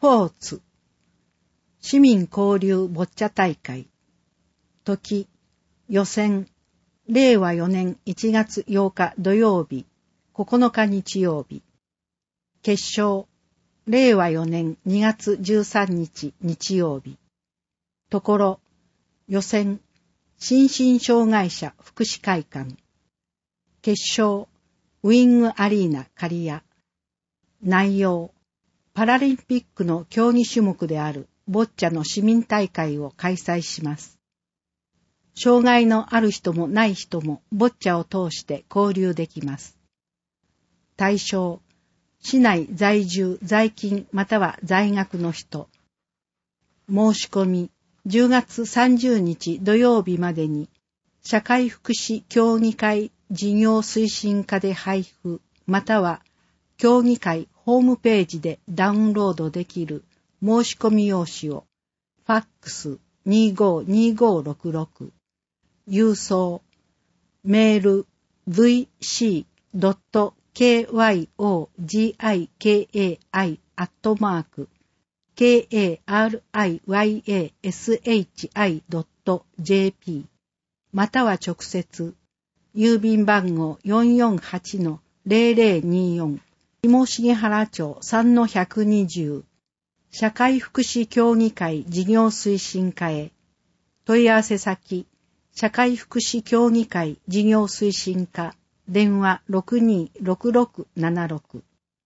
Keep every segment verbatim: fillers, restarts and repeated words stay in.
ポーツ市民交流ボッチャ大会。時、予選、れいわよねんいちがつようか土曜日、ここのか日曜日。決勝、れいわよねんにがつじゅうさんにち日曜日。ところ、予選、心身障害者福祉会館。決勝、ウィングアリーナ刈谷。内容、パラリンピックの競技種目であるボッチャの市民大会を開催します。障害のある人もない人もボッチャを通して交流できます。対象、市内在住、在勤または在学の人。申し込み、じゅうがつさんじゅうにち土曜日までに、社会福祉協議会事業推進課で配布、または協議会ホームページでダウンロードできる申し込み用紙を、ファックス にごーにーごーろくろく、郵送、メール ブイシードットケーワイオージーアイケーエーアイ アットマーク ケーエーアールアイワイエーエスエイチアイ ドットジェーピー または直接、郵便番号 よんよんはちのゼロゼロにーよん、下重原町さんのひゃくにじゅう、社会福祉協議会事業推進課へ、問い合わせ先、社会福祉協議会事業推進課、電話 ろくにーろくろくななろく。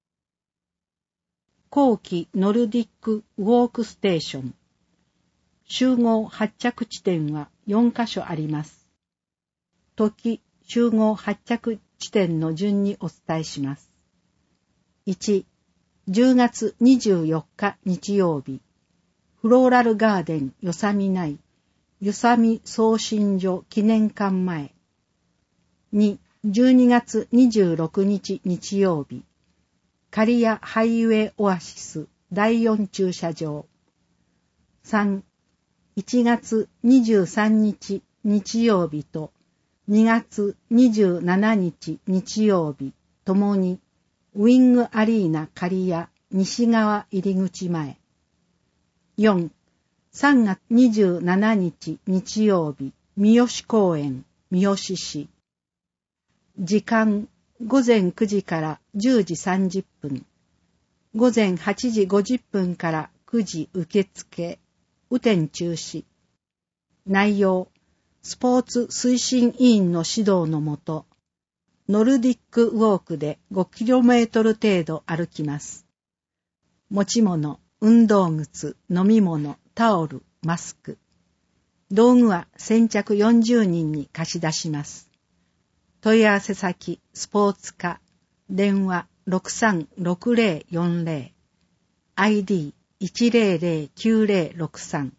後期ノルディックウォークステーション。集合発着地点はよんカ所あります。時、集合発着地点の順にお伝えします。いち、じゅうがつにじゅうよっか日曜日、フローラルガーデンよさみ内、よさみ送信所記念館前。に、じゅうにがつにじゅうろくにち日曜日、刈谷ハイウェイオアシスだいよん駐車場。さん、いちがつにじゅうさんにち日曜日とにがつにじゅうしちにち日曜日ともにウィングアリーナ刈谷西側入り口前。よん、さんがつにじゅうしちにち日曜日三好公園三好市。時間ごぜんくじからじゅうじさんじゅっぷん、ごぜんはちじごじゅっぷんからくじ受付、雨天中止。内容、スポーツ推進委員の指導のもと、ノルディックウォークでごキロメートル程度歩きます。持ち物、運動靴、飲み物、タオル、マスク。道具は先着よんじゅうにんに貸し出します。問い合わせ先、スポーツ課、電話 ろくさんろくゼロよんゼロ、アイディーいちゼロゼロきゅうゼロろくさん。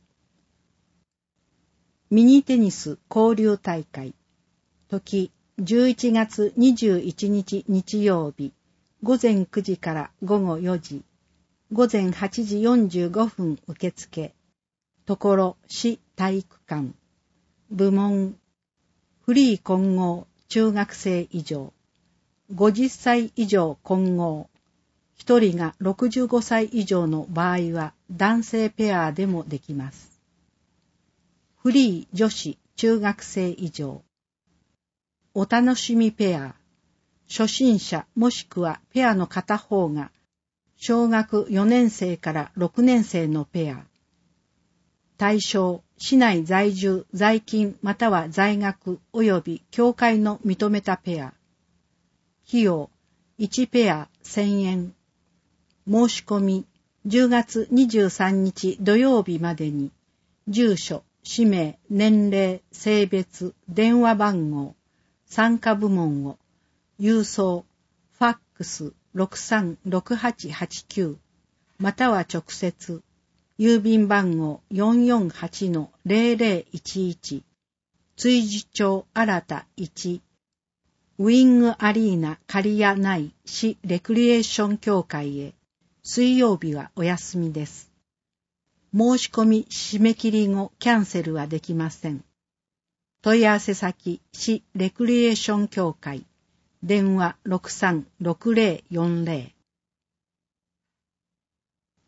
ミニテニス交流大会。時、じゅういちがつにじゅういちにち日曜日、ごぜんくじからごごよじ、ごぜんはちじよんじゅうごふん受付。ところ、市体育館。部門、フリー混合中学生以上、ごじゅっさい以上混合、ひとりがろくじゅうごさい以上の場合は男性ペアでもできます。フリー女子中学生以上、お楽しみペア、初心者もしくはペアの片方が小学よねんせいからろくねんせいのペア。対象、市内在住、在勤または在学及び協会の認めたペア。費用、いちペアせんえん。申し込み、じゅうがつにじゅうさんにち土曜日までに、住所、氏名、年齢、性別、電話番号、参加部門を、郵送、ファックス ろくさんろくはちはちきゅう、または直接、郵便番号 よんよんはちのゼロゼロいちいち、追事町新田いち、ウィングアリーナ刈谷内市レクリエーション協会へ、水曜日はお休みです。申し込み締め切り後キャンセルはできません。問い合わせ先、市レクリエーション協会、電話 ろくさんろくゼロよんゼロ。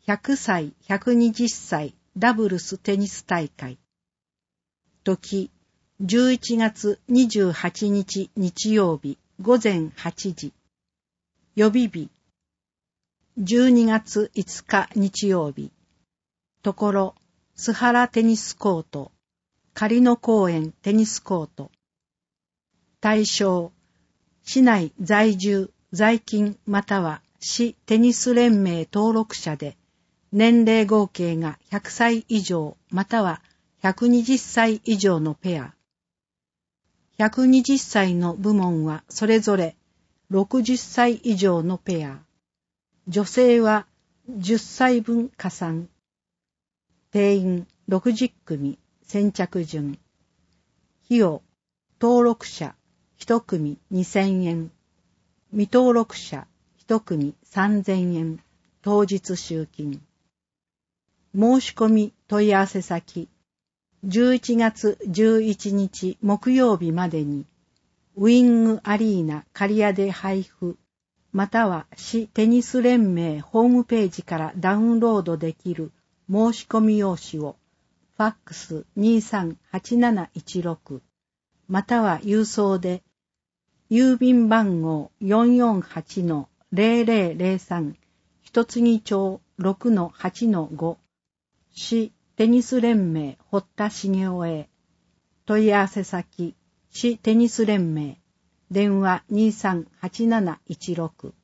ひゃくさいひゃくにじゅっさいダブルステニス大会。時、じゅういちがつにじゅうはちにち日曜日ごぜんはちじ。予備日、じゅうにがついつか日曜日。ところ、須原テニスコート、狩野公園テニスコート。対象、市内在住、在勤または市テニス連盟登録者で、年齢合計がひゃくさい以上またはひゃくにじゅっさい以上のペア。ひゃくにじゅっさいの部門はそれぞれろくじゅっさい以上のペア。女性はじゅっさいぶん加算。定員ろくじゅっくみ、先着順。費用、登録者いちくみにせんえん。未登録者いちくみさんぜんえん。当日集金。申し込み問い合わせ先、じゅういちがつじゅういちにち木曜日までに、ウィングアリーナ刈谷で配布、または市テニス連盟ホームページからダウンロードできる申し込み用紙を、ファックスにさんはちなないちろく、または郵送で、郵便番号 よんよんはちのぜろぜろぜろさん、一木町 ろくのはちのご、市テニス連盟堀田茂雄へ。問い合わせ先、市テニス連盟、電話にさんはちなないちろく。